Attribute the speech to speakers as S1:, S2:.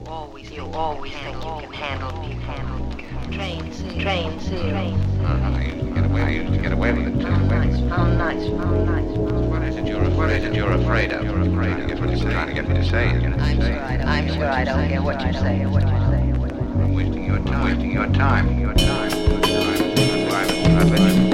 S1: You always think you can handle me. Train, see.
S2: I used to get away with it too.
S1: How nice.
S2: What is it you're afraid of? I guess what you're trying to get me to say is...
S1: I'm sure I don't get what you're saying.
S2: I'm wasting your time. That's why I've been